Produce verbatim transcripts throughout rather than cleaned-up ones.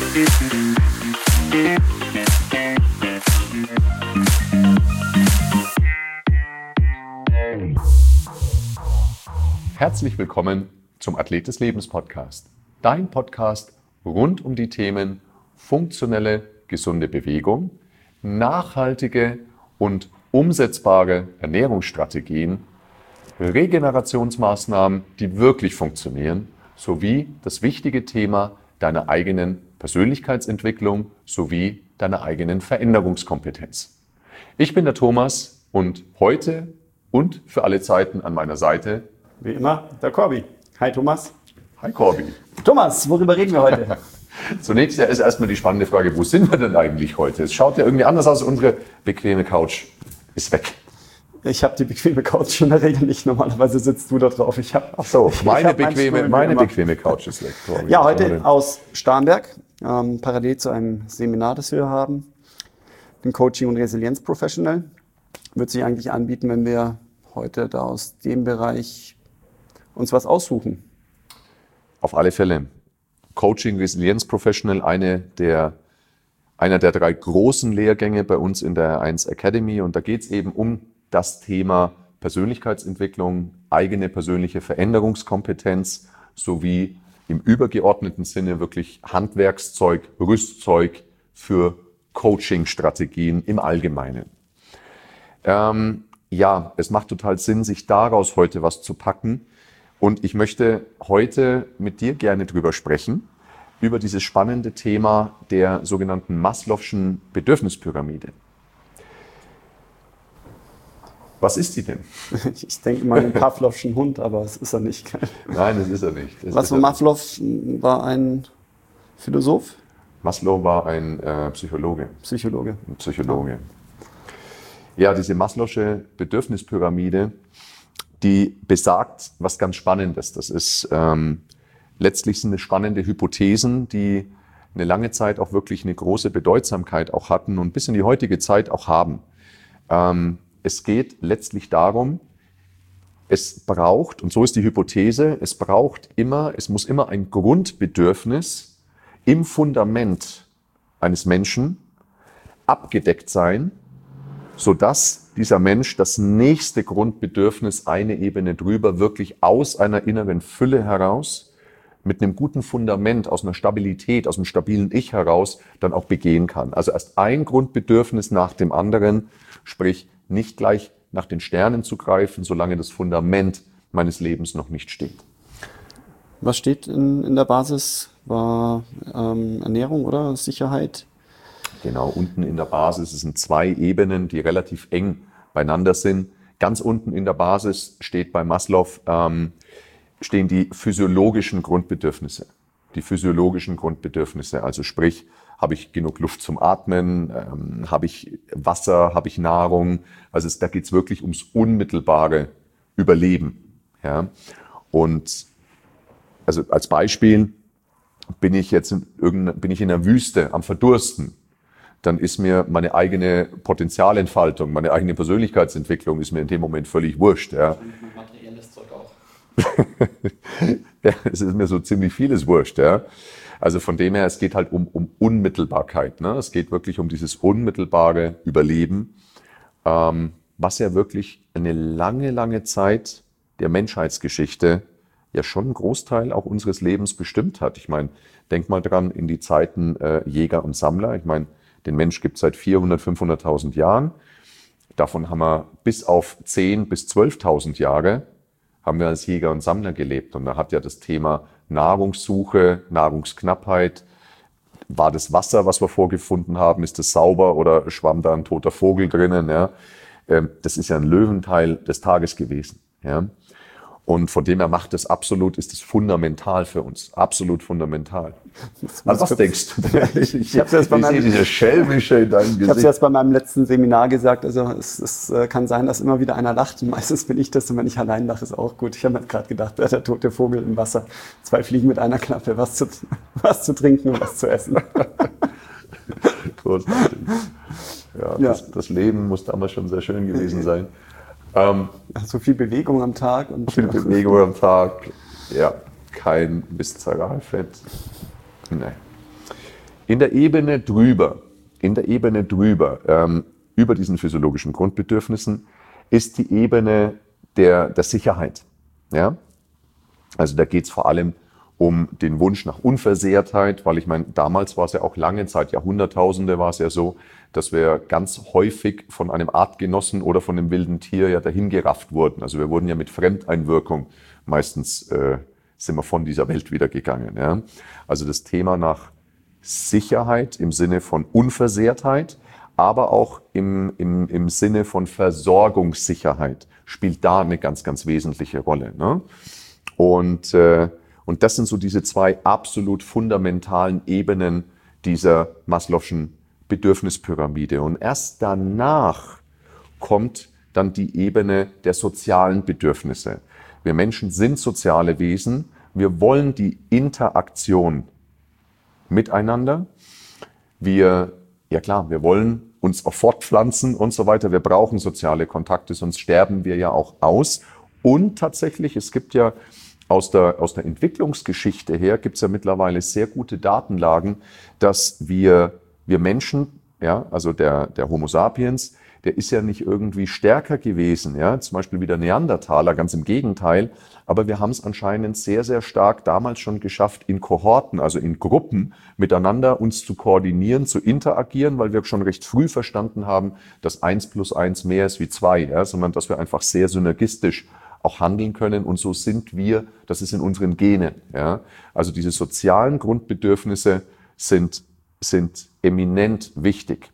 Herzlich willkommen zum Athlet des Lebens Podcast. Dein Podcast rund um die Themen funktionelle, gesunde Bewegung, nachhaltige und umsetzbare Ernährungsstrategien, Regenerationsmaßnahmen, die wirklich funktionieren, sowie das wichtige Thema deiner eigenen Persönlichkeitsentwicklung sowie deiner eigenen Veränderungskompetenz. Ich bin der Thomas und heute und für alle Zeiten an meiner Seite wie immer, der Corby. Hi Thomas. Hi Corby. Thomas, worüber reden wir heute? Zunächst ja ist erstmal die spannende Frage, wo sind wir denn eigentlich heute? Es schaut ja irgendwie anders aus, unsere bequeme Couch ist weg. Ich habe die bequeme Couch schon in der Regel nicht, normalerweise sitzt du da drauf. Ich hab, Ach so, meine, hab bequeme, meine bequeme Couch ist weg. Corby. Ja, heute aus Starnberg, ähm, parallel zu einem Seminar, das wir haben, den Coaching- und Resilienz-Professional. Wird sich eigentlich anbieten, wenn wir heute da aus dem Bereich uns was aussuchen. Auf alle Fälle. Coaching Resilienz Professional, eine der, einer der drei großen Lehrgänge bei uns in der eins Academy. Und da geht es eben um das Thema Persönlichkeitsentwicklung, eigene persönliche Veränderungskompetenz sowie im übergeordneten Sinne wirklich Handwerkszeug, Rüstzeug für Coaching-Strategien im Allgemeinen. Ähm, ja, es macht total Sinn, sich daraus heute was zu packen. Und ich möchte heute mit dir gerne drüber sprechen, über dieses spannende Thema der sogenannten Maslow'schen Bedürfnispyramide. Was ist die denn? Ich denke mal einen Pavlovschen Hund, aber es ist er nicht. Nein, das ist er nicht. Das Was war Maslow? War ein Philosoph? Maslow war ein äh, Psychologe. Psychologe. Ein Psychologe. Ja, diese Maslow'sche Bedürfnispyramide, die besagt was ganz Spannendes. Das ist ähm, letztlich sind es spannende Hypothesen, die eine lange Zeit auch wirklich eine große Bedeutsamkeit auch hatten und bis in die heutige Zeit auch haben. Ähm, es geht letztlich darum, es braucht, und so ist die Hypothese, es braucht immer, es muss immer ein Grundbedürfnis im Fundament eines Menschen abgedeckt sein, sodass dieser Mensch das nächste Grundbedürfnis eine Ebene drüber wirklich aus einer inneren Fülle heraus, mit einem guten Fundament, aus einer Stabilität, aus einem stabilen Ich heraus dann auch begehen kann. Also erst ein Grundbedürfnis nach dem anderen, sprich nicht gleich nach den Sternen zu greifen, solange das Fundament meines Lebens noch nicht steht. Was steht in, in der Basis? War ähm, Ernährung oder Sicherheit? Genau, unten in der Basis, es sind zwei Ebenen, die relativ eng beieinander sind. Ganz unten in der Basis steht bei Maslow, ähm, stehen die physiologischen Grundbedürfnisse. Die physiologischen Grundbedürfnisse, also sprich, habe ich genug Luft zum Atmen, ähm, habe ich Wasser, habe ich Nahrung. Also es, da geht es wirklich ums unmittelbare Überleben. Ja? Und also als Beispiel bin ich jetzt in irgendeiner, bin ich in der Wüste am Verdursten. Dann ist mir meine eigene Potenzialentfaltung, meine eigene Persönlichkeitsentwicklung ist mir in dem Moment völlig wurscht. Ja. Materielles Zeug auch. Ja, es ist mir so ziemlich vieles wurscht. Ja. Also von dem her, es geht halt um, um Unmittelbarkeit. Ne? Es geht wirklich um dieses unmittelbare Überleben, ähm, was ja wirklich eine lange, lange Zeit der Menschheitsgeschichte ja schon einen Großteil auch unseres Lebens bestimmt hat. Ich meine, denk mal dran in die Zeiten äh, Jäger und Sammler. Ich meine, den Mensch gibt es seit vierhundert, fünfhunderttausend Jahren. Davon haben wir bis auf zehntausend bis zwölftausend Jahre haben wir als Jäger und Sammler gelebt. Und da hat ja das Thema Nahrungssuche, Nahrungsknappheit, war das Wasser, was wir vorgefunden haben, ist das sauber oder schwamm da ein toter Vogel drinnen? Ja? Das ist ja ein Löwenteil des Tages gewesen. Ja? Und von dem her macht es absolut, ist es fundamental für uns. Absolut fundamental. Also was denkst du? Ich, ich, ich, ich sehe diese schelmische in deinem Gesicht. Ich habe es jetzt bei meinem letzten Seminar gesagt, also es, es kann sein, dass immer wieder einer lacht. Und meistens bin ich das und wenn ich allein lache, ist auch gut. Ich habe mir gerade gedacht, der tote Vogel im Wasser. Zwei Fliegen mit einer Klappe, was zu, was zu trinken und was zu essen. Großartig. Ja, ja. Das, das Leben muss damals schon sehr schön gewesen sein. Ähm, so viel Bewegung am Tag. Und viel Bewegung am Tag, ja, kein Viszeralfett. Nee. In der Ebene drüber, in der Ebene drüber, ähm, über diesen physiologischen Grundbedürfnissen, ist die Ebene der, der Sicherheit. Ja? Also da geht es vor allem um den Wunsch nach Unversehrtheit, weil ich meine, damals war es ja auch lange Zeit, Jahrhunderttausende war es ja so, dass wir ganz häufig von einem Artgenossen oder von einem wilden Tier ja dahin gerafft wurden. Also wir wurden ja mit Fremdeinwirkung meistens äh, sind wir von dieser Welt wieder gegangen. Ja? Also das Thema nach Sicherheit im Sinne von Unversehrtheit, aber auch im, im, im Sinne von Versorgungssicherheit spielt da eine ganz, ganz wesentliche Rolle. Ne? Und, äh, und das sind so diese zwei absolut fundamentalen Ebenen dieser Maslow'schen Bedürfnispyramide. Und erst danach kommt dann die Ebene der sozialen Bedürfnisse. Wir Menschen sind soziale Wesen. Wir wollen die Interaktion miteinander. Wir, ja klar, wir wollen uns auch fortpflanzen und so weiter. Wir brauchen soziale Kontakte, sonst sterben wir ja auch aus. Und tatsächlich, es gibt ja aus der, aus der Entwicklungsgeschichte her, gibt es ja mittlerweile sehr gute Datenlagen, dass wir, wir Menschen, ja, also der, der Homo sapiens, der ist ja nicht irgendwie stärker gewesen, ja, zum Beispiel wie der Neandertaler, ganz im Gegenteil. Aber wir haben es anscheinend sehr, sehr stark damals schon geschafft, in Kohorten, also in Gruppen miteinander uns zu koordinieren, zu interagieren, weil wir schon recht früh verstanden haben, dass eins plus eins mehr ist wie zwei, ja, sondern dass wir einfach sehr synergistisch auch handeln können. Und so sind wir, das ist in unseren Genen. Ja. Also diese sozialen Grundbedürfnisse sind, sind eminent wichtig.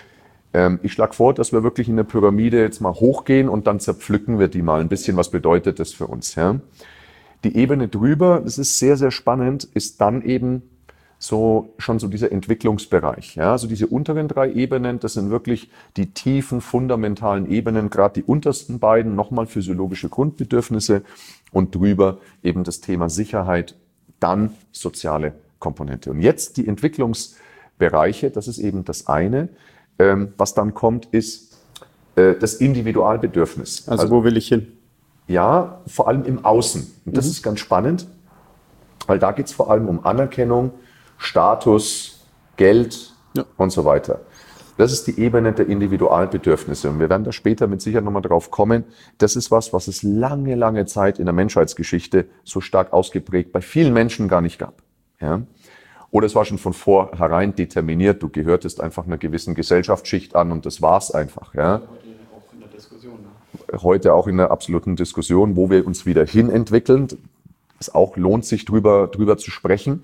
Ich schlage vor, dass wir wirklich in der Pyramide jetzt mal hochgehen und dann zerpflücken wir die mal ein bisschen. Was bedeutet das für uns? Ja? Die Ebene drüber, das ist sehr, sehr spannend, ist dann eben so schon so dieser Entwicklungsbereich. Ja? Also diese unteren drei Ebenen, das sind wirklich die tiefen, fundamentalen Ebenen, gerade die untersten beiden, nochmal physiologische Grundbedürfnisse und drüber eben das Thema Sicherheit, dann soziale Komponente. Und jetzt die Entwicklungsbereiche, das ist eben das eine. Ähm, was dann kommt, ist äh, das Individualbedürfnis. Also, also wo will ich hin? Ja, vor allem im Außen. Und das mhm. ist ganz spannend, weil da geht es vor allem um Anerkennung, Status, Geld ja. und so weiter. Das ist die Ebene der Individualbedürfnisse. Und wir werden da später mit Sicherheit nochmal drauf kommen. Das ist was, was es lange, lange Zeit in der Menschheitsgeschichte so stark ausgeprägt bei vielen Menschen gar nicht gab. Ja? Oder es war schon von vornherein determiniert, du gehörtest einfach einer gewissen Gesellschaftsschicht an und das war's einfach. Ja. Heute auch in der Diskussion. Ne? Heute auch in der absoluten Diskussion, wo wir uns wieder hin entwickeln. Es auch lohnt sich drüber, drüber zu sprechen,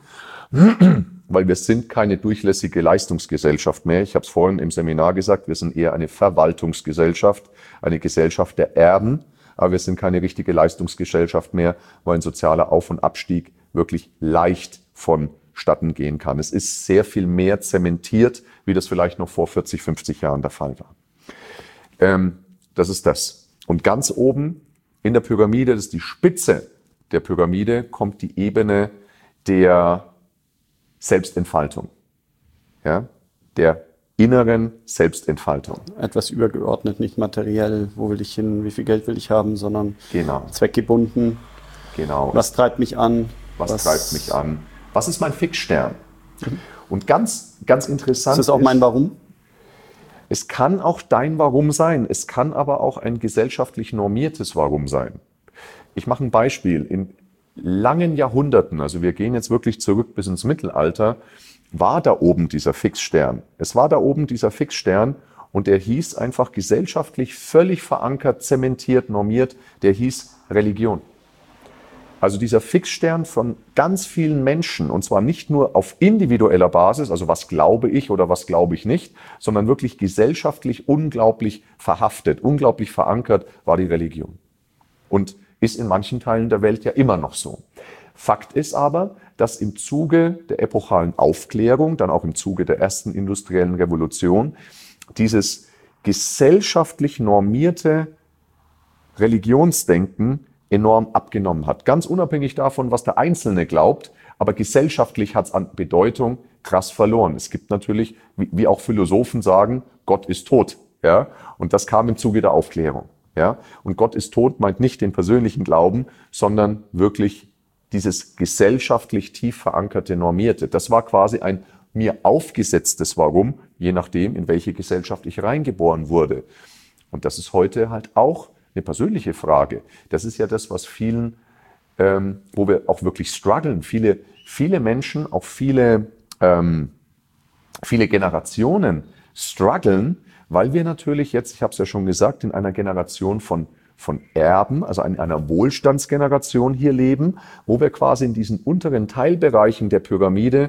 weil wir sind keine durchlässige Leistungsgesellschaft mehr. Ich habe es vorhin im Seminar gesagt, wir sind eher eine Verwaltungsgesellschaft, eine Gesellschaft der Erben, aber wir sind keine richtige Leistungsgesellschaft mehr, weil ein sozialer Auf- und Abstieg wirklich leicht von statten gehen kann. Es ist sehr viel mehr zementiert, wie das vielleicht noch vor vierzig, fünfzig Jahren der Fall war. Ähm, das ist das. Und ganz oben in der Pyramide, das ist die Spitze der Pyramide, kommt die Ebene der Selbstentfaltung. Ja? Der inneren Selbstentfaltung. Etwas übergeordnet, nicht materiell, wo will ich hin, wie viel Geld will ich haben, sondern genau. zweckgebunden. Genau. Was treibt mich an? Was, was treibt mich an? Was ist mein Fixstern? Mhm. Und ganz, ganz interessant ist das auch mein Warum? Es kann auch dein Warum sein. Es kann aber auch ein gesellschaftlich normiertes Warum sein. Ich mache ein Beispiel. In langen Jahrhunderten, also wir gehen jetzt wirklich zurück bis ins Mittelalter, war da oben dieser Fixstern. Es war da oben dieser Fixstern und der hieß einfach gesellschaftlich völlig verankert, zementiert, normiert, der hieß Religion. Also dieser Fixstern von ganz vielen Menschen, und zwar nicht nur auf individueller Basis, also was glaube ich oder was glaube ich nicht, sondern wirklich gesellschaftlich unglaublich verhaftet, unglaublich verankert war die Religion. Und ist in manchen Teilen der Welt ja immer noch so. Fakt ist aber, dass im Zuge der epochalen Aufklärung, dann auch im Zuge der ersten industriellen Revolution, dieses gesellschaftlich normierte Religionsdenken enorm abgenommen hat. Ganz unabhängig davon, was der Einzelne glaubt, aber gesellschaftlich hat es an Bedeutung krass verloren. Es gibt natürlich, wie, wie auch Philosophen sagen, Gott ist tot. Ja? Und das kam im Zuge der Aufklärung. Ja? Und Gott ist tot meint nicht den persönlichen Glauben, sondern wirklich dieses gesellschaftlich tief verankerte, normierte. Das war quasi ein mir aufgesetztes Warum, je nachdem, in welche Gesellschaft ich reingeboren wurde. Und das ist heute halt auch eine persönliche Frage. Das ist ja das, was vielen, ähm, wo wir auch wirklich strugglen. Viele, viele Menschen, auch viele, ähm, viele Generationen strugglen, weil wir natürlich jetzt, ich habe es ja schon gesagt, in einer Generation von, von Erben, also in einer Wohlstandsgeneration hier leben, wo wir quasi in diesen unteren Teilbereichen der Pyramide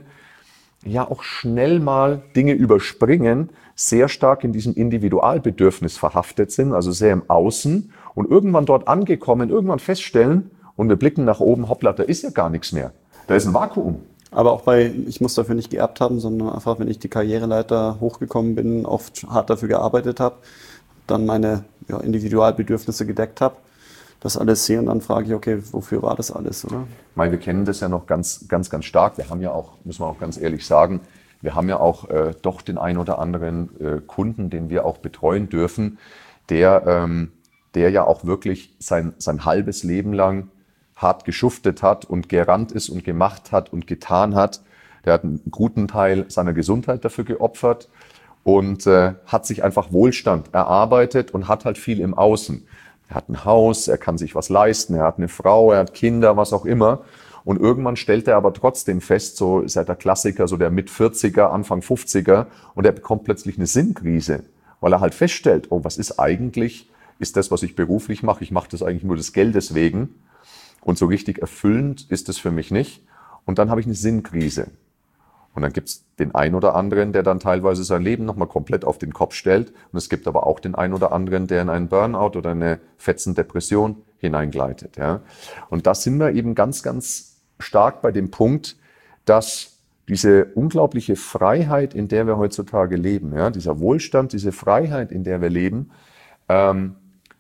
ja auch schnell mal Dinge überspringen, sehr stark in diesem Individualbedürfnis verhaftet sind, also sehr im Außen und irgendwann dort angekommen, irgendwann feststellen und wir blicken nach oben, hoppla, da ist ja gar nichts mehr. Da ist ein Vakuum. Aber auch bei, ich muss dafür nicht geerbt haben, sondern einfach, wenn ich die Karriereleiter hochgekommen bin, oft hart dafür gearbeitet habe, dann meine ja, Individualbedürfnisse gedeckt habe, das alles sehe und dann frage ich, okay, wofür war das alles, oder? Ich meine, wir kennen das ja noch ganz, ganz, ganz stark. Wir haben ja auch, müssen wir auch ganz ehrlich sagen, wir haben ja auch äh, doch den ein oder anderen äh, Kunden, den wir auch betreuen dürfen, der, ähm, der ja auch wirklich sein, sein halbes Leben lang hart geschuftet hat und gerannt ist und gemacht hat und getan hat. Der hat einen guten Teil seiner Gesundheit dafür geopfert und äh, hat sich einfach Wohlstand erarbeitet und hat halt viel im Außen. Er hat ein Haus, er kann sich was leisten, er hat eine Frau, er hat Kinder, was auch immer. Und irgendwann stellt er aber trotzdem fest, so ist ja der Klassiker, so der Mit-vierziger, Anfang fünfziger, und er bekommt plötzlich eine Sinnkrise, weil er halt feststellt, oh, was ist eigentlich, ist das, was ich beruflich mache, ich mache das eigentlich nur des Geldes wegen und so richtig erfüllend ist es für mich nicht. Und dann habe ich eine Sinnkrise. Und dann gibt es den einen oder anderen, der dann teilweise sein Leben nochmal komplett auf den Kopf stellt. Und es gibt aber auch den einen oder anderen, der in einen Burnout oder eine Fetzendepression hineingleitet. Ja. Und da sind wir eben ganz, ganz stark bei dem Punkt, dass diese unglaubliche Freiheit, in der wir heutzutage leben, ja, dieser Wohlstand, diese Freiheit, in der wir leben, ähm,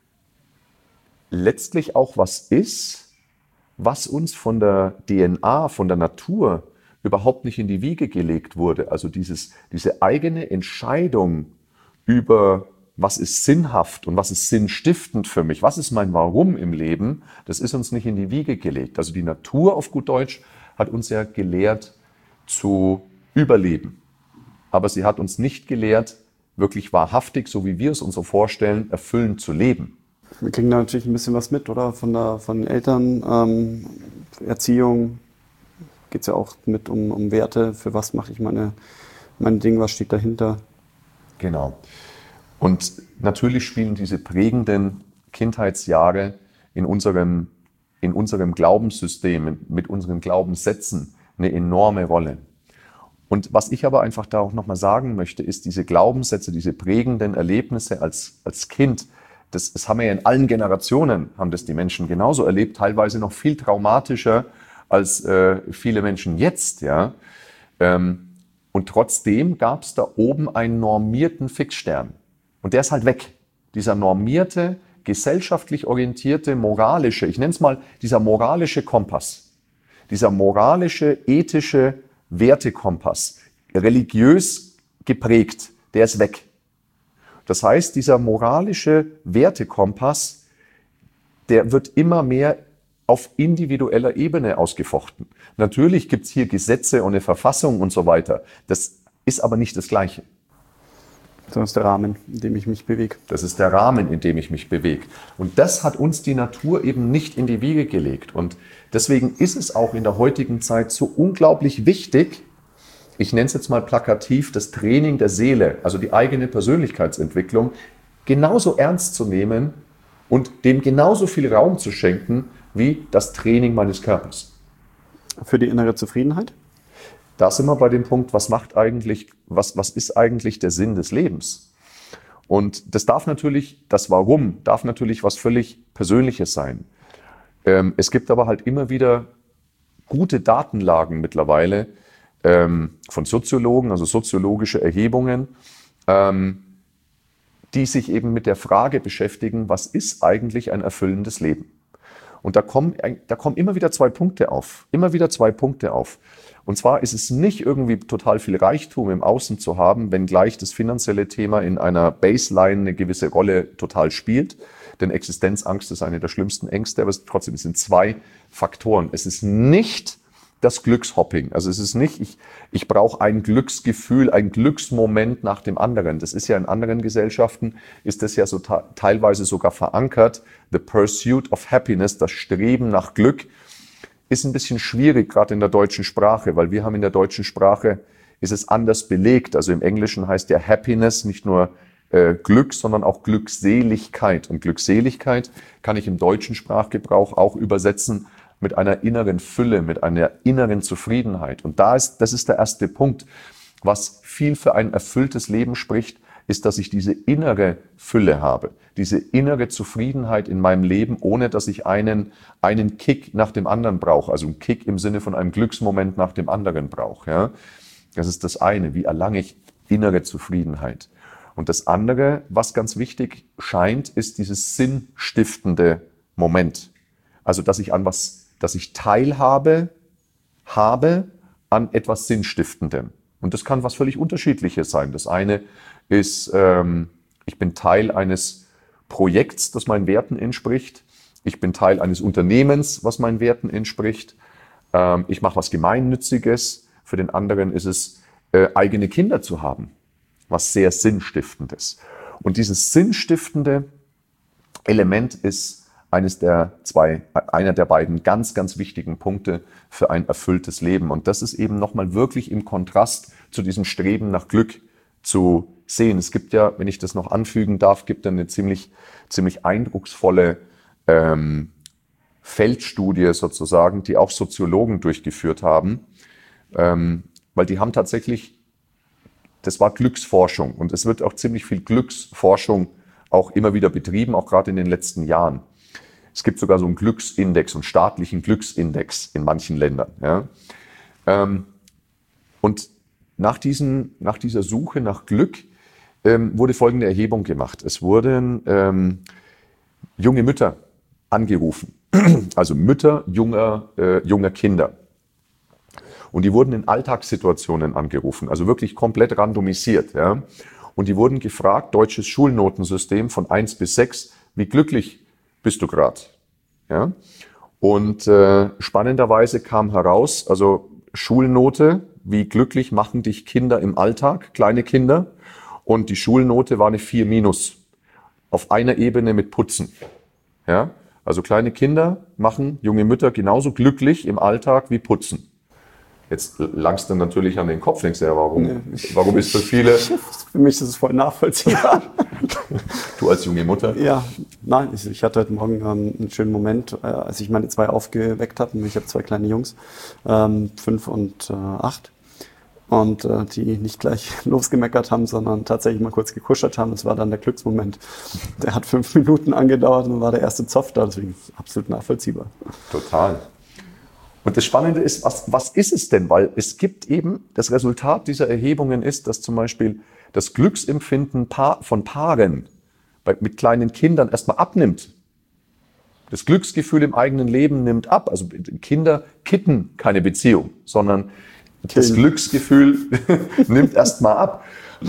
letztlich auch was ist, was uns von der D N A, von der Natur überhaupt nicht in die Wiege gelegt wurde. Also dieses, diese eigene Entscheidung über, was ist sinnhaft und was ist sinnstiftend für mich, was ist mein Warum im Leben, das ist uns nicht in die Wiege gelegt. Also die Natur auf gut Deutsch hat uns ja gelehrt zu überleben. Aber sie hat uns nicht gelehrt, wirklich wahrhaftig, so wie wir es uns so vorstellen, erfüllend zu leben. Wir kriegen da natürlich ein bisschen was mit, oder? Von, der, von den Eltern, ähm, Erziehung, geht es ja auch mit um, um Werte, für was mache ich meine, mein Ding, was steht dahinter. Genau. Und natürlich spielen diese prägenden Kindheitsjahre in unserem, in unserem Glaubenssystem, mit unseren Glaubenssätzen eine enorme Rolle. Und was ich aber einfach da auch nochmal sagen möchte, ist, diese Glaubenssätze, diese prägenden Erlebnisse als, als Kind, das, das haben wir ja in allen Generationen, haben das die Menschen genauso erlebt, teilweise noch viel traumatischer als äh, viele Menschen jetzt, ja. Ähm, und trotzdem gab es da oben einen normierten Fixstern. Und der ist halt weg. Dieser normierte, gesellschaftlich orientierte, moralische, ich nenne es mal dieser moralische Kompass. Dieser moralische, ethische Wertekompass, religiös geprägt, der ist weg. Das heißt, dieser moralische Wertekompass, der wird immer mehr auf individueller Ebene ausgefochten. Natürlich gibt es hier Gesetze und eine Verfassung und so weiter. Das ist aber nicht das Gleiche. Das ist der Rahmen, in dem ich mich bewege. Das ist der Rahmen, in dem ich mich bewege. Und das hat uns die Natur eben nicht in die Wiege gelegt. Und deswegen ist es auch in der heutigen Zeit so unglaublich wichtig, ich nenne es jetzt mal plakativ, das Training der Seele, also die eigene Persönlichkeitsentwicklung, genauso ernst zu nehmen und dem genauso viel Raum zu schenken, wie das Training meines Körpers. Für die innere Zufriedenheit? Da sind wir bei dem Punkt, was macht eigentlich, was, was ist eigentlich der Sinn des Lebens? Und das darf natürlich, das Warum, darf natürlich was völlig Persönliches sein. Ähm, es gibt aber halt immer wieder gute Datenlagen mittlerweile ähm, von Soziologen, also soziologische Erhebungen, ähm, die sich eben mit der Frage beschäftigen, was ist eigentlich ein erfüllendes Leben? Und da kommen, da kommen immer wieder zwei Punkte auf, immer wieder zwei Punkte auf. Und zwar ist es nicht irgendwie total viel Reichtum im Außen zu haben, wenngleich das finanzielle Thema in einer Baseline eine gewisse Rolle total spielt. Denn Existenzangst ist eine der schlimmsten Ängste, aber es, trotzdem es sind zwei Faktoren. Es ist nicht das Glückshopping. Also es ist nicht, ich, ich brauche ein Glücksgefühl, ein Glücksmoment nach dem anderen. Das ist ja in anderen Gesellschaften, ist das ja so teilweise sogar verankert. The pursuit of happiness, das Streben nach Glück, ist ein bisschen schwierig, gerade in der deutschen Sprache, weil wir haben in der deutschen Sprache, ist es anders belegt. Also im Englischen heißt ja Happiness nicht nur äh, Glück, sondern auch Glückseligkeit. Und Glückseligkeit kann ich im deutschen Sprachgebrauch auch übersetzen mit einer inneren Fülle, mit einer inneren Zufriedenheit. Und da ist, das ist der erste Punkt. Was viel für ein erfülltes Leben spricht, ist, dass ich diese innere Fülle habe, diese innere Zufriedenheit in meinem Leben, ohne dass ich einen, einen Kick nach dem anderen brauche. Also einen Kick im Sinne von einem Glücksmoment nach dem anderen brauche. Ja? Das ist das eine. Wie erlange ich innere Zufriedenheit? Und das andere, was ganz wichtig scheint, ist dieses sinnstiftende Moment. Also, dass ich an was dass ich Teilhabe habe an etwas Sinnstiftendem. Und das kann was völlig Unterschiedliches sein. Das eine ist, ähm, ich bin Teil eines Projekts, das meinen Werten entspricht. Ich bin Teil eines Unternehmens, was meinen Werten entspricht. Ähm, ich mache was Gemeinnütziges. Für den anderen ist es, äh, eigene Kinder zu haben, was sehr Sinnstiftendes. Und dieses sinnstiftende Element ist eines der zwei, einer der beiden ganz, ganz wichtigen Punkte für ein erfülltes Leben. Und das ist eben nochmal wirklich im Kontrast zu diesem Streben nach Glück zu sehen. Es gibt ja, wenn ich das noch anfügen darf, gibt eine ziemlich, ziemlich eindrucksvolle ähm, Feldstudie sozusagen, die auch Soziologen durchgeführt haben, ähm, weil die haben tatsächlich, das war Glücksforschung und es wird auch ziemlich viel Glücksforschung auch immer wieder betrieben, auch gerade in den letzten Jahren. Es gibt sogar so einen Glücksindex, einen staatlichen Glücksindex in manchen Ländern. Ja. Ähm, und nach, diesen, nach dieser Suche nach Glück ähm, wurde folgende Erhebung gemacht. Es wurden ähm, junge Mütter angerufen, also Mütter junger, äh, junger Kinder. Und die wurden in Alltagssituationen angerufen, also wirklich komplett randomisiert. Ja. Und die wurden gefragt, deutsches Schulnotensystem von eins bis sechs, wie glücklich bist du gerade? Ja? Und äh, spannenderweise kam heraus, also Schulnote, wie glücklich machen dich Kinder im Alltag, kleine Kinder. Und die Schulnote war eine vier minus, auf einer Ebene mit Putzen. Ja? Also kleine Kinder machen junge Mütter genauso glücklich im Alltag wie Putzen. Jetzt langst du natürlich an den Kopf, denkst du ja, warum, nee. warum ist für viele... Für mich ist es voll nachvollziehbar. Du als junge Mutter? Ja, nein, ich, ich hatte heute Morgen ähm, einen schönen Moment, äh, als ich meine zwei aufgeweckt habe. Ich habe zwei kleine Jungs, ähm, fünf und äh, acht. Und äh, die nicht gleich losgemeckert haben, sondern tatsächlich mal kurz gekuschelt haben. Das war dann der Glücksmoment. Der hat fünf Minuten angedauert und war der erste Zoff da, deswegen absolut nachvollziehbar. Total. Und das Spannende ist, was, was ist es denn? Weil es gibt eben, das Resultat dieser Erhebungen ist, dass zum Beispiel das Glücksempfinden von Paaren bei, mit kleinen Kindern erstmal abnimmt. Das Glücksgefühl im eigenen Leben nimmt ab. Also Kinder kitten keine Beziehung, sondern das okay. Glücksgefühl nimmt erstmal ab.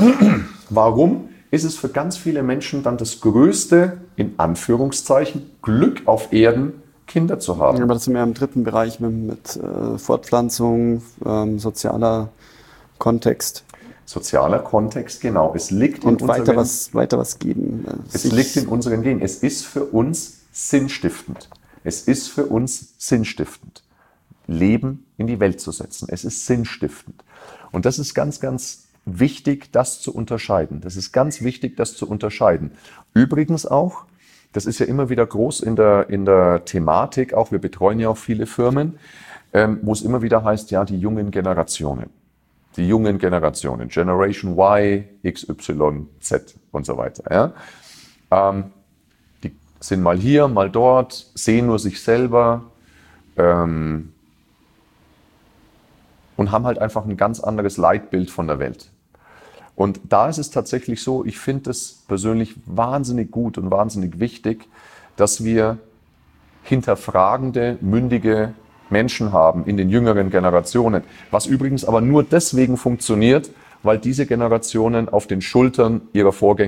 Warum ist es für ganz viele Menschen dann das größte, in Anführungszeichen, Glück auf Erden, Kinder zu haben? Aber das sind wir im dritten Bereich mit, mit äh, Fortpflanzung, ähm, sozialer Kontext. Sozialer Kontext, genau. Es liegt in Und unseren, weiter was, weiter was geben. Es liegt in unseren Genen. Es ist für uns sinnstiftend. Es ist für uns sinnstiftend, Leben in die Welt zu setzen. Es ist sinnstiftend. Und das ist ganz, ganz wichtig, das zu unterscheiden. Das ist ganz wichtig, das zu unterscheiden. Übrigens auch, das ist ja immer wieder groß in der, in der Thematik, auch wir betreuen ja auch viele Firmen, ähm, wo es immer wieder heißt, ja, die jungen Generationen. Die jungen Generationen, Generation Y, X, Y, Z und so weiter. Ja? Ähm, die sind mal hier, mal dort, sehen nur sich selber ähm, und haben halt einfach ein ganz anderes Leitbild von der Welt. Und da ist es tatsächlich so, ich finde es persönlich wahnsinnig gut und wahnsinnig wichtig, dass wir hinterfragende, mündige Menschen haben in den jüngeren Generationen. Was übrigens aber nur deswegen funktioniert, weil diese Generationen auf den Schultern ihrer Vorgänger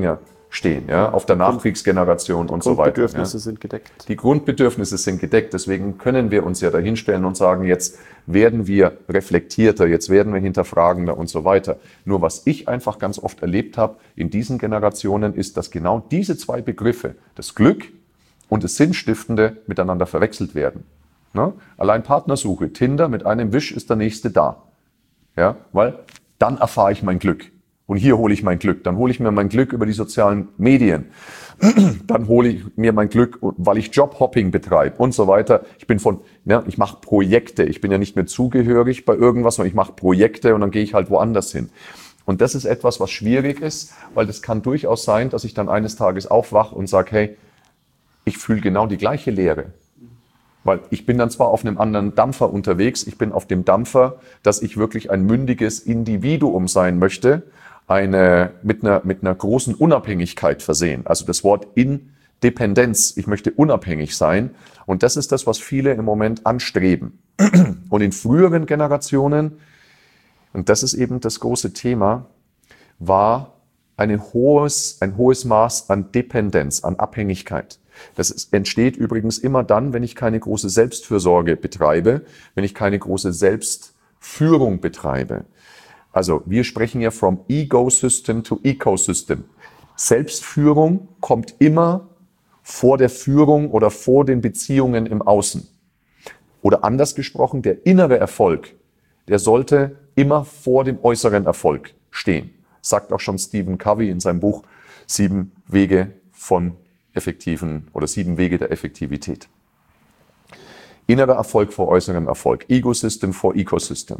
stehen, ja, auf der Nachkriegsgeneration und so weiter. Die Grundbedürfnisse ja. sind gedeckt. Die Grundbedürfnisse sind gedeckt, deswegen können wir uns ja dahinstellen und sagen, jetzt werden wir reflektierter, jetzt werden wir hinterfragender und so weiter. Nur was ich einfach ganz oft erlebt habe in diesen Generationen ist, dass genau diese zwei Begriffe, das Glück und das Sinnstiftende, miteinander verwechselt werden. Ne? Allein Partnersuche, Tinder, mit einem Wisch ist der Nächste da. Ja, weil dann erfahre ich mein Glück. Und hier hole ich mein Glück. Dann hole ich mir mein Glück über die sozialen Medien. Dann hole ich mir mein Glück, weil ich Jobhopping betreibe und so weiter. Ich bin von, ja, ich mache Projekte. Ich bin ja nicht mehr zugehörig bei irgendwas, sondern ich mache Projekte und dann gehe ich halt woanders hin. Und das ist etwas, was schwierig ist, weil das kann durchaus sein, dass ich dann eines Tages aufwache und sage, hey, ich fühle genau die gleiche Leere. Weil ich bin dann zwar auf einem anderen Dampfer unterwegs, ich bin auf dem Dampfer, dass ich wirklich ein mündiges Individuum sein möchte, eine, mit einer, mit einer großen Unabhängigkeit versehen. Also das Wort Independenz, ich möchte unabhängig sein. Und das ist das, was viele im Moment anstreben. Und in früheren Generationen, und das ist eben das große Thema, war eine hohes, ein hohes Maß an Dependenz, an Abhängigkeit. Das ist, entsteht übrigens immer dann, wenn ich keine große Selbstfürsorge betreibe, wenn ich keine große Selbstführung betreibe. Also wir sprechen ja from Ego-System to Ecosystem. Selbstführung kommt immer vor der Führung oder vor den Beziehungen im Außen. Oder anders gesprochen, der innere Erfolg, der sollte immer vor dem äußeren Erfolg stehen. Sagt auch schon Stephen Covey in seinem Buch Sieben Wege von effektiven oder Sieben Wege der Effektivität. Innerer Erfolg vor äußerem Erfolg. Ego-System vor Ecosystem.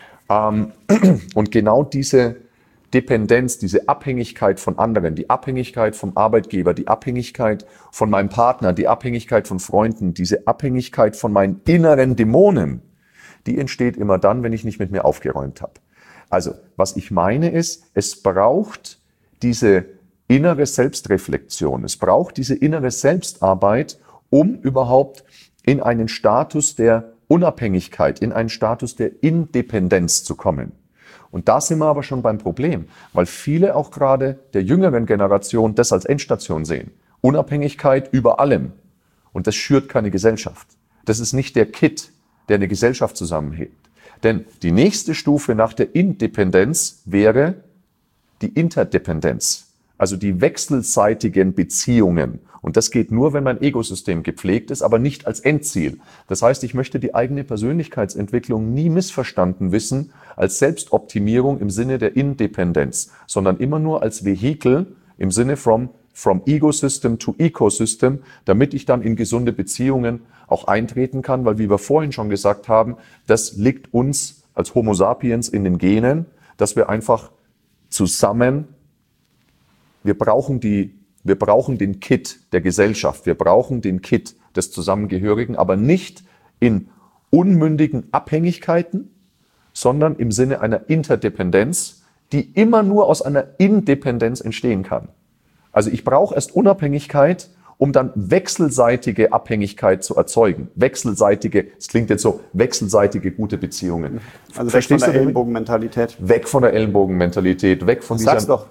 Und genau diese Dependenz, diese Abhängigkeit von anderen, die Abhängigkeit vom Arbeitgeber, die Abhängigkeit von meinem Partner, die Abhängigkeit von Freunden, diese Abhängigkeit von meinen inneren Dämonen, die entsteht immer dann, wenn ich nicht mit mir aufgeräumt habe. Also, was ich meine ist, es braucht diese innere Selbstreflexion, es braucht diese innere Selbstarbeit, um überhaupt in einen Status der Unabhängigkeit, in einen Status der Independenz zu kommen. Und da sind wir aber schon beim Problem, weil viele auch gerade der jüngeren Generation das als Endstation sehen. Unabhängigkeit über allem. Und das schürt keine Gesellschaft. Das ist nicht der Kit, der eine Gesellschaft zusammenhält. Denn die nächste Stufe nach der Independenz wäre die Interdependenz. Also die wechselseitigen Beziehungen. Und das geht nur, wenn mein Ego-System gepflegt ist, aber nicht als Endziel. Das heißt, ich möchte die eigene Persönlichkeitsentwicklung nie missverstanden wissen als Selbstoptimierung im Sinne der Independenz, sondern immer nur als Vehikel im Sinne from, from Ego-System to Ecosystem, damit ich dann in gesunde Beziehungen auch eintreten kann, weil wie wir vorhin schon gesagt haben, das liegt uns als Homo sapiens in den Genen, dass wir einfach zusammen, wir brauchen die Wir brauchen den Kit der Gesellschaft, wir brauchen den Kit des Zusammengehörigen, aber nicht in unmündigen Abhängigkeiten, sondern im Sinne einer Interdependenz, die immer nur aus einer Independenz entstehen kann. Also ich brauche erst Unabhängigkeit, um dann wechselseitige Abhängigkeit zu erzeugen. Wechselseitige, es klingt jetzt so, wechselseitige gute Beziehungen. Also weg von der Ellenbogenmentalität. Weg von der Ellenbogenmentalität, weg von dieser... Sag's doch.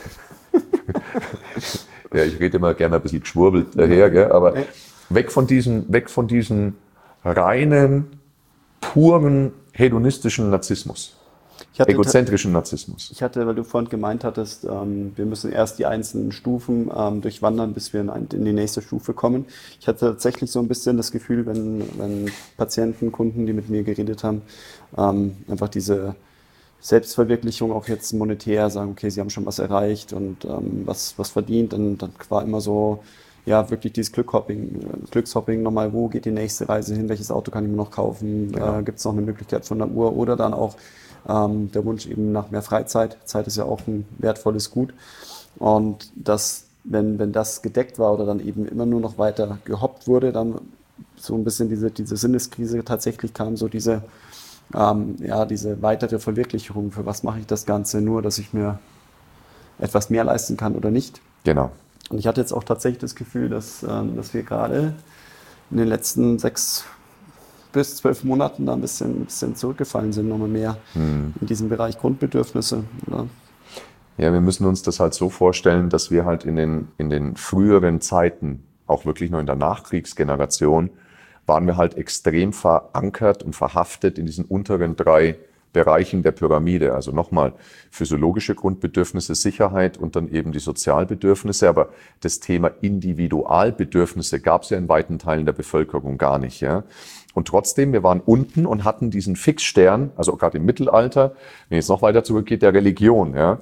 Ja, ich rede immer gerne ein bisschen geschwurbelt daher, gell? Aber weg von diesen, weg von diesen reinen, puren, hedonistischen Narzissmus. Ich hatte, egozentrischen Narzissmus. Ich hatte, weil du vorhin gemeint hattest, ähm, wir müssen erst die einzelnen Stufen ähm, durchwandern, bis wir in, in die nächste Stufe kommen. Ich hatte tatsächlich so ein bisschen das Gefühl, wenn, wenn Patienten, Kunden, die mit mir geredet haben, ähm, einfach diese Selbstverwirklichung auch jetzt monetär sagen, okay, sie haben schon was erreicht und ähm, was, was verdient. Und dann war immer so, ja, wirklich dieses Glückshopping, Glückshopping nochmal, wo geht die nächste Reise hin, welches Auto kann ich mir noch kaufen, genau. äh, gibt es noch eine Möglichkeit von der Uhr oder dann auch ähm, der Wunsch eben nach mehr Freizeit. Zeit ist ja auch ein wertvolles Gut. Und das, wenn, wenn das gedeckt war oder dann eben immer nur noch weiter gehoppt wurde, dann so ein bisschen diese, diese Sinneskrise tatsächlich kam, so diese Ähm, ja, diese weitere Verwirklichung, für was mache ich das Ganze, nur dass ich mir etwas mehr leisten kann oder nicht. Genau. Und ich hatte jetzt auch tatsächlich das Gefühl, dass, ähm, dass wir gerade in den letzten sechs bis zwölf Monaten da ein bisschen, ein bisschen zurückgefallen sind, nochmal mehr hm. in diesem Bereich Grundbedürfnisse. Oder? Ja, wir müssen uns das halt so vorstellen, dass wir halt in den, in den früheren Zeiten, auch wirklich noch in der Nachkriegsgeneration, waren wir halt extrem verankert und verhaftet in diesen unteren drei Bereichen der Pyramide. Also nochmal, physiologische Grundbedürfnisse, Sicherheit und dann eben die Sozialbedürfnisse. Aber das Thema Individualbedürfnisse gab es ja in weiten Teilen der Bevölkerung gar nicht. Ja? Und trotzdem, wir waren unten und hatten diesen Fixstern, also gerade im Mittelalter, wenn jetzt noch weiter zurückgeht, der Religion. Ja?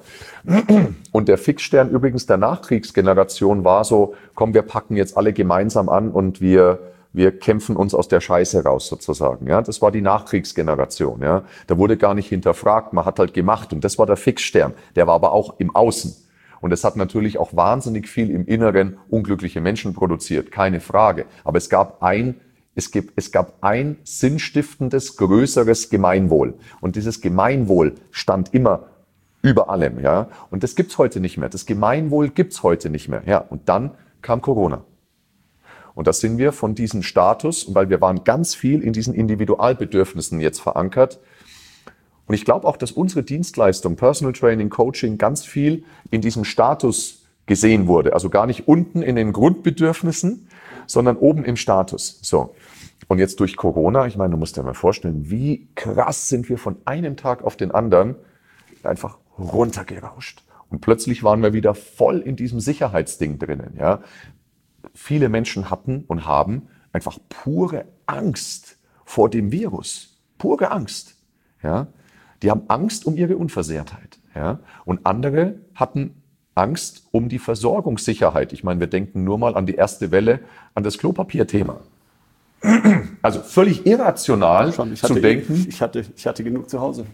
Und der Fixstern übrigens der Nachkriegsgeneration war so, komm, wir packen jetzt alle gemeinsam an und wir Wir kämpfen uns aus der Scheiße raus sozusagen. Ja, das war die Nachkriegsgeneration. Ja, da wurde gar nicht hinterfragt, man hat halt gemacht und das war der Fixstern. Der war aber auch im Außen und es hat natürlich auch wahnsinnig viel im Inneren unglückliche Menschen produziert, keine Frage. Aber es gab ein, es gibt, es gab ein sinnstiftendes, größeres Gemeinwohl und dieses Gemeinwohl stand immer über allem. Ja, und das gibt's heute nicht mehr. Das Gemeinwohl gibt's heute nicht mehr. Ja, und dann kam Corona. Und da sind wir von diesem Status, weil wir waren ganz viel in diesen Individualbedürfnissen jetzt verankert. Und ich glaube auch, dass unsere Dienstleistung, Personal Training, Coaching, ganz viel in diesem Status gesehen wurde. Also gar nicht unten in den Grundbedürfnissen, sondern oben im Status. So. Und jetzt durch Corona, ich meine, du musst dir mal vorstellen, wie krass sind wir von einem Tag auf den anderen einfach runtergerauscht. Und plötzlich waren wir wieder voll in diesem Sicherheitsding drinnen, ja. Viele Menschen hatten und haben einfach pure Angst vor dem Virus. Pure Angst. Ja? Die haben Angst um ihre Unversehrtheit. Ja? Und andere hatten Angst um die Versorgungssicherheit. Ich meine, wir denken nur mal an die erste Welle, an das Klopapierthema. Also völlig irrational Schon, ich zu hatte, denken. Ich hatte, ich hatte genug zu Hause.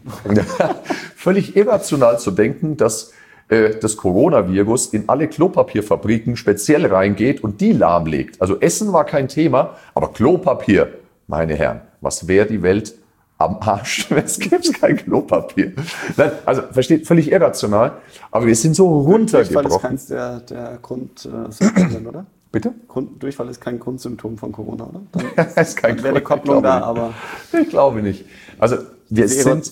Völlig irrational zu denken, dass das Coronavirus in alle Klopapierfabriken speziell reingeht und die lahmlegt. Also Essen war kein Thema, aber Klopapier, meine Herren, was wäre die Welt am Arsch, wenn es gibt kein Klopapier? Nein, also versteht, völlig irrational, aber wir sind so runtergebrochen. Durchfall ist keins der, der Grundsymptome, oder? Bitte? Grund, Durchfall ist kein Grundsymptom von Corona, oder? Dann ist kein dann wäre die Kopplung da, aber... Ich glaube nicht. Also wir sind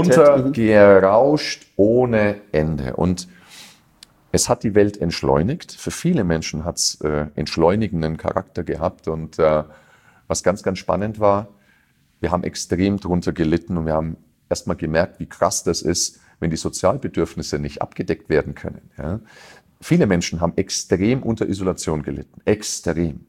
runtergerauscht ohne Ende. Und es hat die Welt entschleunigt. Für viele Menschen hat es äh, entschleunigenden Charakter gehabt. Und äh, was ganz, ganz spannend war, wir haben extrem drunter gelitten und wir haben erstmal gemerkt, wie krass das ist, wenn die Sozialbedürfnisse nicht abgedeckt werden können. Ja? Viele Menschen haben extrem unter Isolation gelitten. Extrem.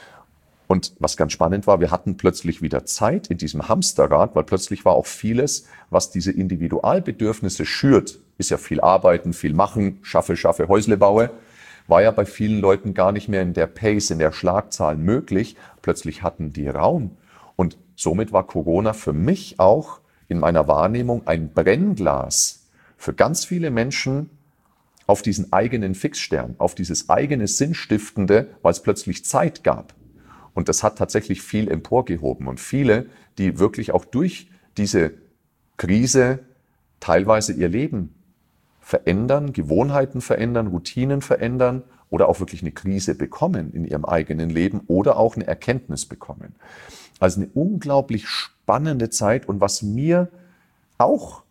Und was ganz spannend war, wir hatten plötzlich wieder Zeit in diesem Hamsterrad, weil plötzlich war auch vieles, was diese Individualbedürfnisse schürt, ist ja viel arbeiten, viel machen, schaffe, schaffe, Häusle baue, war ja bei vielen Leuten gar nicht mehr in der Pace, in der Schlagzahl möglich. Plötzlich hatten die Raum. Und somit war Corona für mich auch in meiner Wahrnehmung ein Brennglas für ganz viele Menschen auf diesen eigenen Fixstern, auf dieses eigene Sinnstiftende, weil es plötzlich Zeit gab. Und das hat tatsächlich viel emporgehoben. Und viele, die wirklich auch durch diese Krise teilweise ihr Leben verändern, Gewohnheiten verändern, Routinen verändern oder auch wirklich eine Krise bekommen in ihrem eigenen Leben oder auch eine Erkenntnis bekommen. Also eine unglaublich spannende Zeit. Und was mir auch,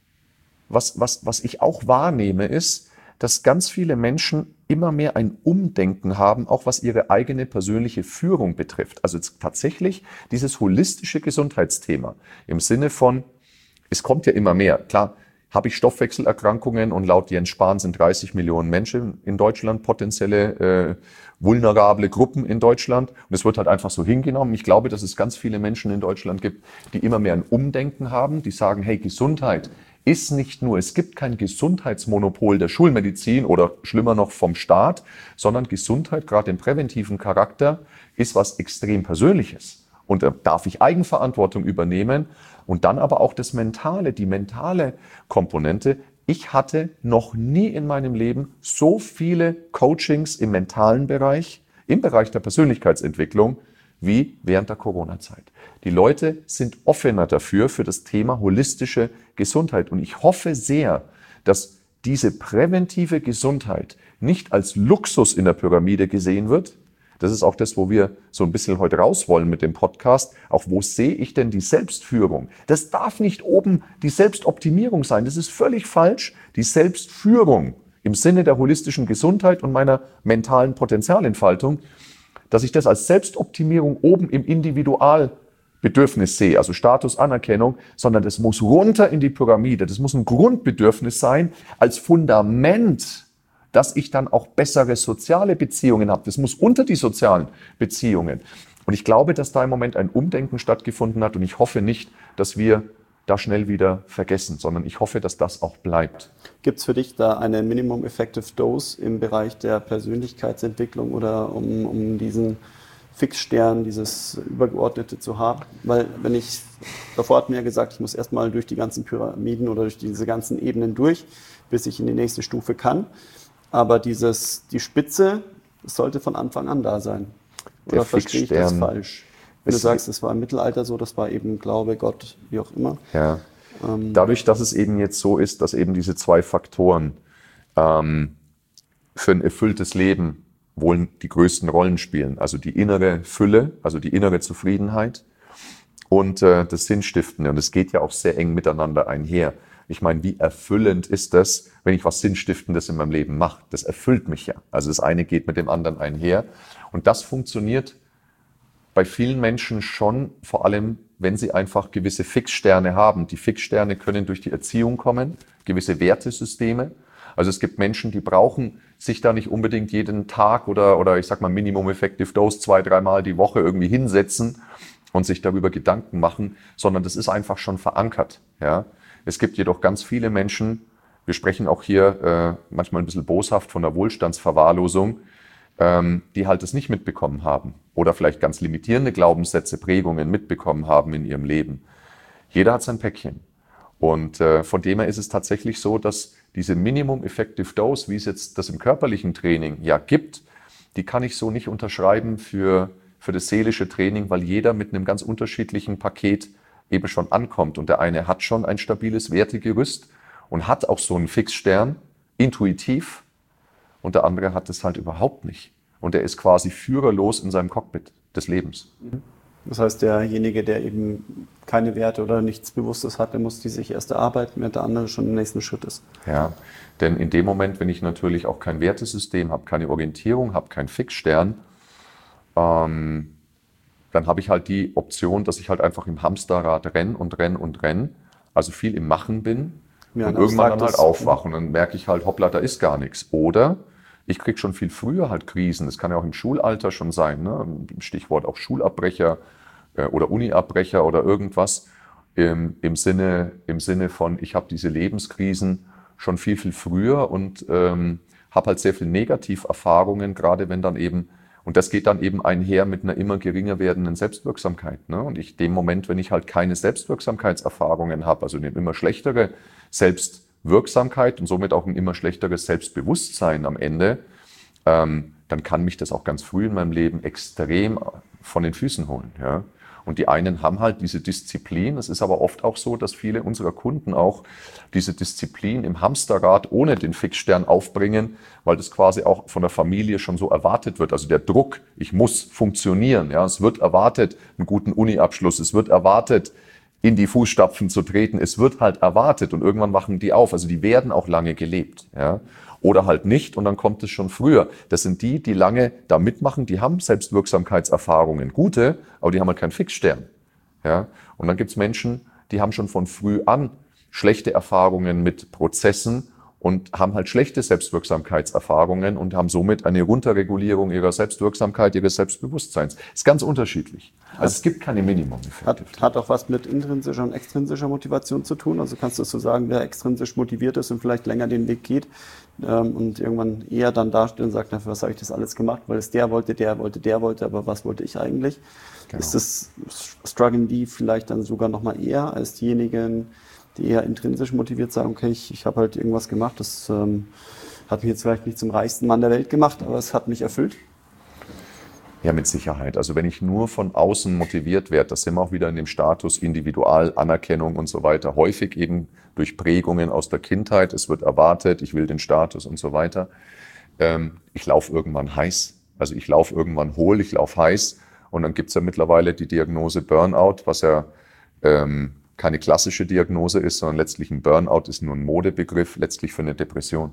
was, was, was ich auch wahrnehme, ist, dass ganz viele Menschen immer mehr ein Umdenken haben, auch was ihre eigene persönliche Führung betrifft. Also tatsächlich dieses holistische Gesundheitsthema im Sinne von, es kommt ja immer mehr. Klar, habe ich Stoffwechselerkrankungen und laut Jens Spahn sind dreißig Millionen Menschen in Deutschland potenzielle äh, vulnerable Gruppen in Deutschland. Und es wird halt einfach so hingenommen. Ich glaube, dass es ganz viele Menschen in Deutschland gibt, die immer mehr ein Umdenken haben, die sagen, hey, Gesundheit ist nicht nur, es gibt kein Gesundheitsmonopol der Schulmedizin oder schlimmer noch vom Staat, sondern Gesundheit, gerade im präventiven Charakter, ist was extrem Persönliches. Und da darf ich Eigenverantwortung übernehmen und dann aber auch das Mentale, die mentale Komponente. Ich hatte noch nie in meinem Leben so viele Coachings im mentalen Bereich, im Bereich der Persönlichkeitsentwicklung, wie während der Corona-Zeit. Die Leute sind offener dafür, für das Thema holistische Gesundheit. Und ich hoffe sehr, dass diese präventive Gesundheit nicht als Luxus in der Pyramide gesehen wird, Das ist auch das, wo wir so ein bisschen heute raus wollen mit dem Podcast. Auch wo sehe ich denn die Selbstführung? Das darf nicht oben die Selbstoptimierung sein. Das ist völlig falsch. Die Selbstführung im Sinne der holistischen Gesundheit und meiner mentalen Potenzialentfaltung, dass ich das als Selbstoptimierung oben im Individualbedürfnis sehe, also Status, Anerkennung, sondern das muss runter in die Pyramide. Das muss ein Grundbedürfnis sein als Fundament, dass ich dann auch bessere soziale Beziehungen habe. Das muss unter die sozialen Beziehungen. Und ich glaube, dass da im Moment ein Umdenken stattgefunden hat und ich hoffe nicht, dass wir da schnell wieder vergessen, sondern ich hoffe, dass das auch bleibt. Gibt es für dich da eine Minimum Effective Dose im Bereich der Persönlichkeitsentwicklung oder um, um diesen Fixstern, dieses Übergeordnete zu haben? Weil wenn ich, davor hat mir ja gesagt, ich muss erstmal durch die ganzen Pyramiden oder durch diese ganzen Ebenen durch, bis ich in die nächste Stufe kann. Aber dieses, die Spitze sollte von Anfang an da sein. Oder Der verstehe ich das Fixstern falsch? Wenn du sagst, das war im Mittelalter so, das war eben Glaube, Gott, wie auch immer. Ja. Ähm, Dadurch, dass es eben jetzt so ist, dass eben diese zwei Faktoren ähm, für ein erfülltes Leben wohl die größten Rollen spielen. Also die innere Fülle, also die innere Zufriedenheit und äh, das Sinnstiftende. Und es geht ja auch sehr eng miteinander einher. Ich meine, wie erfüllend ist das, wenn ich was Sinnstiftendes in meinem Leben mache? Das erfüllt mich ja. Also das eine geht mit dem anderen einher. Und das funktioniert bei vielen Menschen schon, vor allem, wenn sie einfach gewisse Fixsterne haben. Die Fixsterne können durch die Erziehung kommen, gewisse Wertesysteme. Also es gibt Menschen, die brauchen sich da nicht unbedingt jeden Tag oder, oder ich sag mal Minimum Effective Dose zwei, dreimal die Woche irgendwie hinsetzen und sich darüber Gedanken machen, sondern das ist einfach schon verankert, ja. Es gibt jedoch ganz viele Menschen, wir sprechen auch hier äh, manchmal ein bisschen boshaft von der Wohlstandsverwahrlosung, ähm, die halt das nicht mitbekommen haben oder vielleicht ganz limitierende Glaubenssätze, Prägungen mitbekommen haben in ihrem Leben. Jeder hat sein Päckchen. Und äh, von dem her ist es tatsächlich so, dass diese Minimum Effective Dose, wie es jetzt das im körperlichen Training ja gibt, die kann ich so nicht unterschreiben für, für das seelische Training, weil jeder mit einem ganz unterschiedlichen Paket eben schon ankommt. Und der eine hat schon ein stabiles Wertegerüst und hat auch so einen Fixstern, intuitiv, und der andere hat es halt überhaupt nicht. Und er ist quasi führerlos in seinem Cockpit des Lebens. Das heißt, derjenige, der eben keine Werte oder nichts Bewusstes hat, der muss die sich erst erarbeiten, während der andere schon im nächsten Schritt ist. Ja, denn in dem Moment, wenn ich natürlich auch kein Wertesystem habe, keine Orientierung habe, keinen Fixstern, ähm, dann habe ich halt die Option, dass ich halt einfach im Hamsterrad renn und renn und renn, also viel im Machen bin ja, und irgendwann dann halt aufwache und dann merke ich halt, hoppla, da ist gar nichts. Oder ich kriege schon viel früher halt Krisen, das kann ja auch im Schulalter schon sein, ne? Stichwort auch Schulabbrecher äh, oder Uniabbrecher oder irgendwas, im, im, Sinne, im Sinne von, ich habe diese Lebenskrisen schon viel, viel früher und ähm, habe halt sehr viel Negativerfahrungen, gerade wenn dann eben, und das geht dann eben einher mit einer immer geringer werdenden Selbstwirksamkeit. Ne? Und ich dem Moment, wenn ich halt keine Selbstwirksamkeitserfahrungen habe, also eine immer schlechtere Selbstwirksamkeit und somit auch ein immer schlechteres Selbstbewusstsein am Ende, ähm, dann kann mich das auch ganz früh in meinem Leben extrem von den Füßen holen. Ja? Und die einen haben halt diese Disziplin. Es ist aber oft auch so, dass viele unserer Kunden auch diese Disziplin im Hamsterrad ohne den Fixstern aufbringen, weil das quasi auch von der Familie schon so erwartet wird. Also der Druck, ich muss funktionieren. Ja, es wird erwartet, einen guten Uni-Abschluss. Es wird erwartet, in die Fußstapfen zu treten. Es wird halt erwartet und irgendwann wachen die auf. Also die werden auch lange gelebt. Ja. Oder halt nicht und dann kommt es schon früher. Das sind die, die lange da mitmachen, die haben Selbstwirksamkeitserfahrungen, gute, aber die haben halt keinen Fixstern. Ja? Und dann gibt es Menschen, die haben schon von früh an schlechte Erfahrungen mit Prozessen und haben halt schlechte Selbstwirksamkeitserfahrungen und haben somit eine Runterregulierung ihrer Selbstwirksamkeit, ihres Selbstbewusstseins. Ist ganz unterschiedlich. Also es gibt keine Minimum-Effekte. Hat, hat auch was mit intrinsischer und extrinsischer Motivation zu tun. Also kannst du so sagen, wer extrinsisch motiviert ist und vielleicht länger den Weg geht ähm, und irgendwann eher dann dasteht und sagt, na, für was habe ich das alles gemacht? Weil es der wollte, der wollte, der wollte, aber was wollte ich eigentlich? Genau. Ist das, strugglen die vielleicht dann sogar noch mal eher als diejenigen, die eher intrinsisch motiviert sagen, okay, ich, ich habe halt irgendwas gemacht, das ähm, hat mich jetzt vielleicht nicht zum reichsten Mann der Welt gemacht, aber es hat mich erfüllt? Ja, mit Sicherheit. Also wenn ich nur von außen motiviert werde, das sind wir auch wieder in dem Status Individual, Anerkennung und so weiter, häufig eben durch Prägungen aus der Kindheit, es wird erwartet, ich will den Status und so weiter. Ähm, ich laufe irgendwann heiß. Also ich laufe irgendwann hohl, ich laufe heiß und dann gibt es ja mittlerweile die Diagnose Burnout, was ja ähm, keine klassische Diagnose ist, sondern letztlich ein Burnout ist nur ein Modebegriff, letztlich für eine Depression.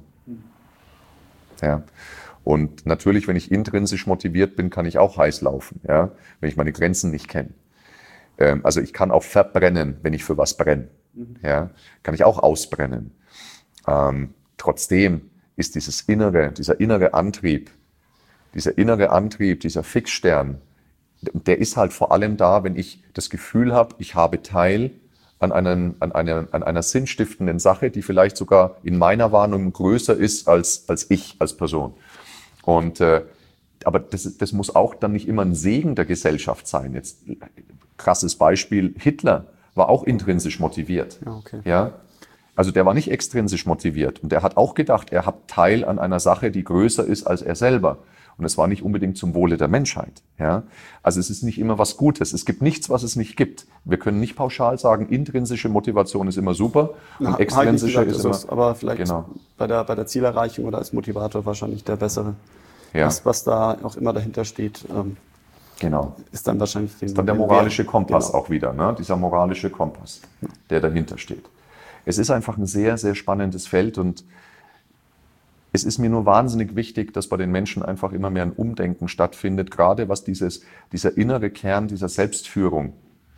Ja. Und natürlich, wenn ich intrinsisch motiviert bin, kann ich auch heiß laufen, ja, wenn ich meine Grenzen nicht kenne. Ähm, also ich kann auch verbrennen, wenn ich für was brenne. Ja, kann ich auch ausbrennen. Ähm, trotzdem ist dieses innere, dieser innere Antrieb, dieser innere Antrieb, dieser Fixstern, der ist halt vor allem da, wenn ich das Gefühl habe, ich habe Teil an, einen, an, einer, an einer sinnstiftenden Sache, die vielleicht sogar in meiner Wahrnehmung größer ist als, als ich als Person. Und, äh, aber das, das muss auch dann nicht immer ein Segen der Gesellschaft sein. Jetzt krasses Beispiel, Hitler war auch intrinsisch motiviert. Ja, okay. Ja? Also der war nicht extrinsisch motiviert und der hat auch gedacht, er hat Teil an einer Sache, die größer ist als er selber. Und es war nicht unbedingt zum Wohle der Menschheit. Ja? Also es ist nicht immer was Gutes. Es gibt nichts, was es nicht gibt. Wir können nicht pauschal sagen, intrinsische Motivation ist immer super und Na, extrinsische gesagt, ist ist immer... aber vielleicht genau. bei, der, bei der Zielerreichung oder als Motivator wahrscheinlich der bessere. Ja. Was, was da auch immer dahinter steht, ähm, Genau. ist dann wahrscheinlich den, Ist dann der den moralische Wert. Kompass Genau. auch wieder, ne? Dieser moralische Kompass, der dahinter steht. Es ist einfach ein sehr, sehr spannendes Feld und es ist mir nur wahnsinnig wichtig, dass bei den Menschen einfach immer mehr ein Umdenken stattfindet, gerade was dieses, dieser innere Kern dieser Selbstführung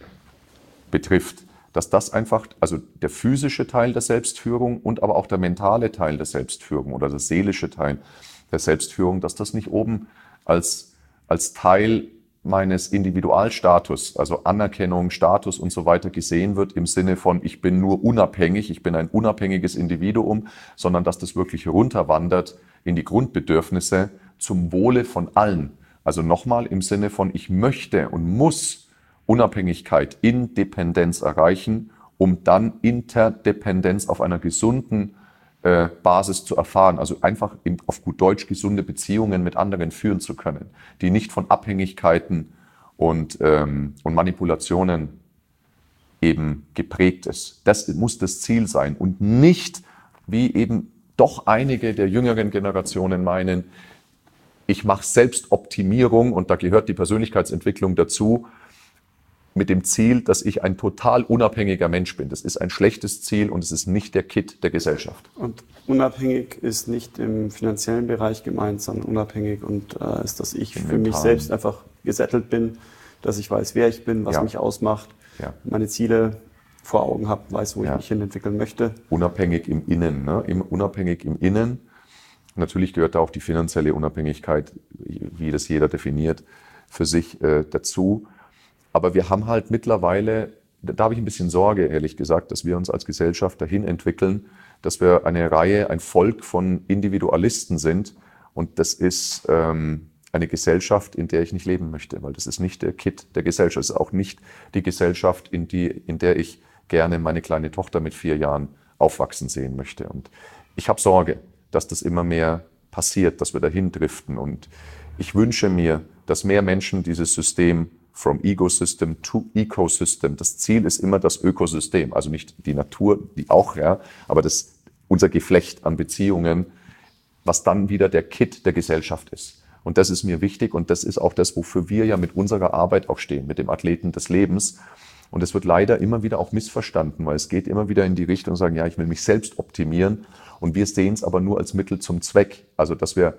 betrifft, dass das einfach, also der physische Teil der Selbstführung und aber auch der mentale Teil der Selbstführung oder der seelische Teil der Selbstführung, dass das nicht oben als, als Teil meines Individualstatus, also Anerkennung, Status und so weiter gesehen wird im Sinne von, ich bin nur unabhängig, ich bin ein unabhängiges Individuum, sondern dass das wirklich runterwandert in die Grundbedürfnisse zum Wohle von allen. Also nochmal im Sinne von, ich möchte und muss Unabhängigkeit, Independenz erreichen, um dann Interdependenz auf einer gesunden äh, Basis zu erfahren. Also einfach im, auf gut Deutsch gesunde Beziehungen mit anderen führen zu können, die nicht von Abhängigkeiten und, ähm, und Manipulationen eben geprägt ist. Das muss das Ziel sein und nicht, wie eben doch einige der jüngeren Generationen meinen, ich mache Selbstoptimierung und da gehört die Persönlichkeitsentwicklung dazu, mit dem Ziel, dass ich ein total unabhängiger Mensch bin. Das ist ein schlechtes Ziel und es ist nicht der Kit der Gesellschaft. Und unabhängig ist nicht im finanziellen Bereich gemeint, sondern unabhängig und äh, ist, dass ich Im für mich Mentalen. selbst einfach gesettelt bin, dass ich weiß, wer ich bin, was Ja. mich ausmacht, Ja. meine Ziele vor Augen habe, weiß, wo Ja. ich mich hin entwickeln möchte. Unabhängig im Innen, ne? Im, unabhängig im Innen. Natürlich gehört da auch die finanzielle Unabhängigkeit, wie das jeder definiert, für sich äh, dazu. Aber wir haben halt mittlerweile, da habe ich ein bisschen Sorge, ehrlich gesagt, dass wir uns als Gesellschaft dahin entwickeln, dass wir eine Reihe, ein Volk von Individualisten sind. Und das ist ähm, eine Gesellschaft, in der ich nicht leben möchte, weil das ist nicht der Kit der Gesellschaft. Es ist auch nicht die Gesellschaft, in, die, in der ich gerne meine kleine Tochter mit vier Jahren aufwachsen sehen möchte. Und ich habe Sorge, dass das immer mehr passiert, dass wir dahin driften. Und ich wünsche mir, dass mehr Menschen dieses System from Ecosystem to Ecosystem. Das Ziel ist immer das Ökosystem, also nicht die Natur, die auch, ja, aber das, unser Geflecht an Beziehungen, was dann wieder der Kit der Gesellschaft ist. Und das ist mir wichtig und das ist auch das, wofür wir ja mit unserer Arbeit auch stehen, mit dem Athleten des Lebens. Und es wird leider immer wieder auch missverstanden, weil es geht immer wieder in die Richtung, sagen, ja, ich will mich selbst optimieren und wir sehen es aber nur als Mittel zum Zweck. Also, dass wir,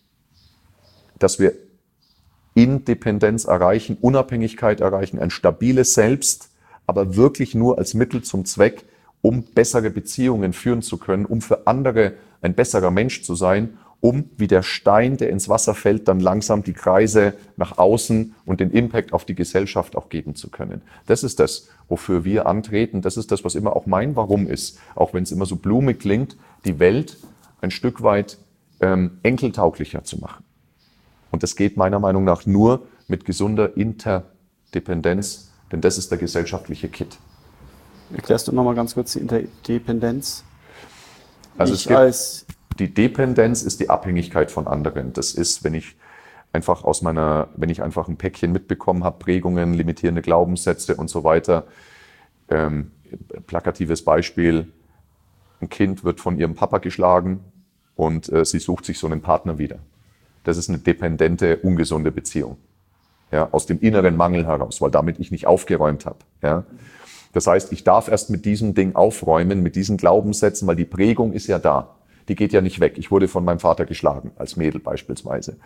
dass wir Independenz erreichen, Unabhängigkeit erreichen, ein stabiles Selbst, aber wirklich nur als Mittel zum Zweck, um bessere Beziehungen führen zu können, um für andere ein besserer Mensch zu sein, um wie der Stein, der ins Wasser fällt, dann langsam die Kreise nach außen und den Impact auf die Gesellschaft auch geben zu können. Das ist das, wofür wir antreten. Das ist das, was immer auch mein Warum ist, auch wenn es immer so blumig klingt, die Welt ein Stück weit ähm, enkeltauglicher zu machen. Und das geht meiner Meinung nach nur mit gesunder Interdependenz, denn das ist der gesellschaftliche Kit. Erklärst du nochmal ganz kurz die Interdependenz? Also ich es gibt, als die Dependenz ist die Abhängigkeit von anderen. Das ist, wenn ich einfach aus meiner, wenn ich einfach ein Päckchen mitbekommen habe, Prägungen, limitierende Glaubenssätze und so weiter. Ähm, plakatives Beispiel, ein Kind wird von ihrem Papa geschlagen und äh, sie sucht sich so einen Partner wieder. das ist eine dependente, ungesunde Beziehung. Ja, aus dem inneren Mangel heraus, weil damit ich nicht aufgeräumt habe. Ja. Das heißt, ich darf erst mit diesem Ding aufräumen, mit diesen Glaubenssätzen, weil die Prägung ist ja da. Die geht ja nicht weg. Ich wurde von meinem Vater geschlagen, als Mädel beispielsweise.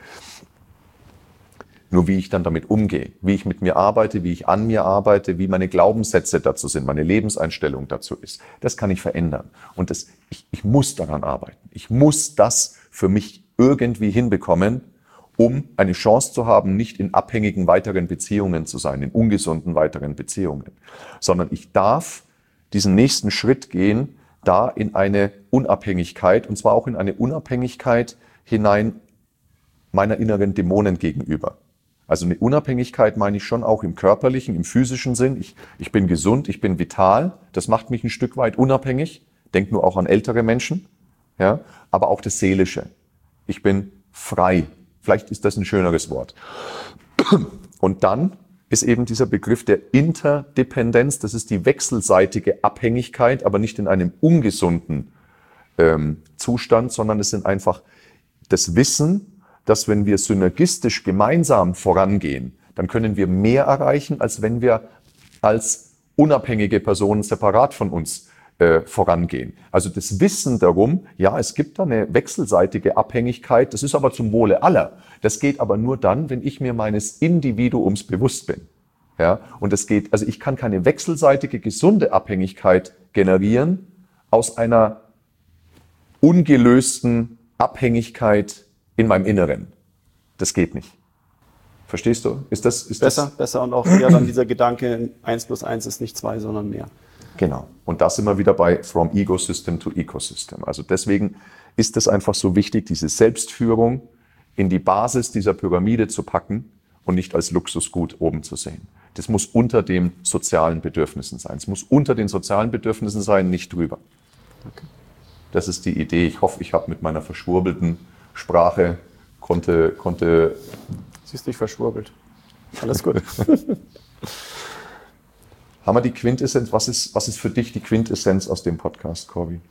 Nur wie ich dann damit umgehe, wie ich mit mir arbeite, wie ich an mir arbeite, wie meine Glaubenssätze dazu sind, meine Lebenseinstellung dazu ist, das kann ich verändern. Und das, ich, ich muss daran arbeiten. Ich muss das für mich irgendwie hinbekommen, um eine Chance zu haben, nicht in abhängigen weiteren Beziehungen zu sein, in ungesunden weiteren Beziehungen. Sondern ich darf diesen nächsten Schritt gehen, da in eine Unabhängigkeit, und zwar auch in eine Unabhängigkeit hinein meiner inneren Dämonen gegenüber. Also eine Unabhängigkeit meine ich schon auch im körperlichen, im physischen Sinn. Ich, ich bin gesund, ich bin vital. Das macht mich ein Stück weit unabhängig. Denk nur auch an ältere Menschen. Ja, aber auch das Seelische. Ich bin frei. Vielleicht ist das ein schöneres Wort. Und dann ist eben dieser Begriff der Interdependenz. Das ist die wechselseitige Abhängigkeit, aber nicht in einem ungesunden ähm, Zustand, sondern es sind einfach das Wissen, dass wenn wir synergistisch gemeinsam vorangehen, dann können wir mehr erreichen, als wenn wir als unabhängige Personen separat von uns äh, vorangehen. Also das Wissen darum, ja, es gibt da eine wechselseitige Abhängigkeit, das ist aber zum Wohle aller. Das geht aber nur dann, wenn ich mir meines Individuums bewusst bin. Ja, und es geht, also ich kann keine wechselseitige, gesunde Abhängigkeit generieren aus einer ungelösten Abhängigkeit in meinem Inneren. Das geht nicht. Verstehst du? Ist das, ist besser, das? besser und auch eher dann dieser Gedanke, eins plus eins ist nicht zwei, sondern mehr. Genau. Und da sind wir wieder bei From Ecosystem to Ecosystem. Also deswegen ist es einfach so wichtig, diese Selbstführung in die Basis dieser Pyramide zu packen und nicht als Luxusgut oben zu sehen. Das muss unter den sozialen Bedürfnissen sein. Es muss unter den sozialen Bedürfnissen sein, nicht drüber. Okay. Das ist die Idee. Ich hoffe, ich habe mit meiner verschwurbelten Sprache konnte... konnte Sie ist nicht verschwurbelt. Alles gut. Haben wir die Quintessenz? Was ist, was ist für dich die Quintessenz aus dem Podcast, Corby?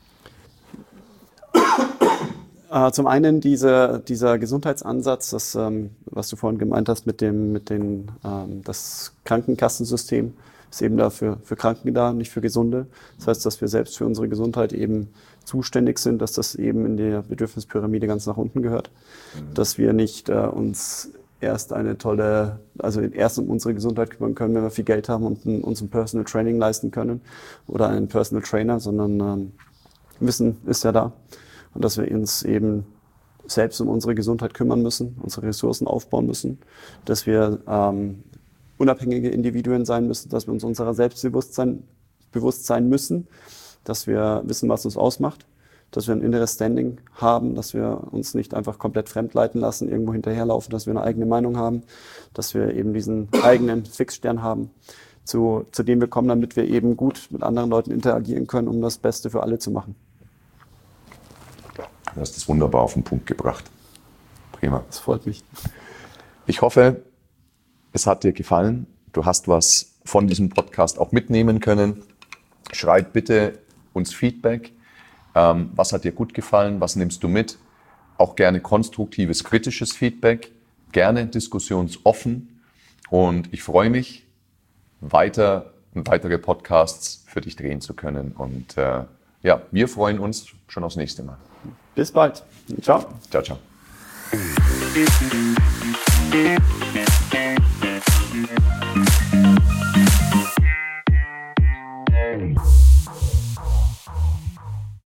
Äh, zum einen diese, dieser Gesundheitsansatz, das, ähm, was du vorhin gemeint hast mit dem, mit den, ähm, das Krankenkassensystem ist eben dafür für Kranken da, nicht für Gesunde. Das heißt, dass wir selbst für unsere Gesundheit eben zuständig sind, dass das eben in der Bedürfnispyramide ganz nach unten gehört. Mhm. Dass wir nicht äh, uns erst eine tolle, also erst um unsere Gesundheit kümmern können, wenn wir viel Geld haben und ein, uns ein Personal Training leisten können oder einen Personal Trainer, sondern ähm, Wissen ist ja da. Und dass wir uns eben selbst um unsere Gesundheit kümmern müssen, unsere Ressourcen aufbauen müssen, dass wir ähm, unabhängige Individuen sein müssen, dass wir uns unserer Selbstbewusstsein bewusst sein müssen, dass wir wissen, was uns ausmacht, dass wir ein inneres Standing haben, dass wir uns nicht einfach komplett fremdleiten lassen, irgendwo hinterherlaufen, dass wir eine eigene Meinung haben, dass wir eben diesen eigenen Fixstern haben, zu, zu dem wir kommen, damit wir eben gut mit anderen Leuten interagieren können, um das Beste für alle zu machen. Du hast das wunderbar auf den Punkt gebracht. Prima. Das freut mich. Ich hoffe, es hat dir gefallen. Du hast was von diesem Podcast auch mitnehmen können. Schreib bitte uns Feedback. Ähm, was hat dir gut gefallen? Was nimmst du mit? Auch gerne konstruktives, kritisches Feedback. Gerne diskussionsoffen. Und ich freue mich, weiter und weitere Podcasts für dich drehen zu können. Und äh, ja, wir freuen uns schon aufs nächste Mal. Bis bald. Ciao. Ciao, ciao.